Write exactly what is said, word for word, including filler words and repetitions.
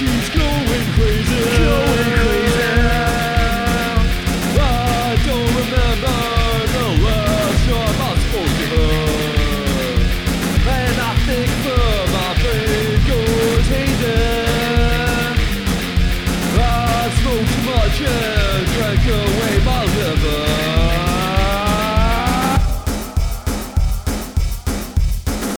she's going crazy, going crazy. I don't remember the last time I spoke to her, and I think that my brain goes hazy. I smoke too much.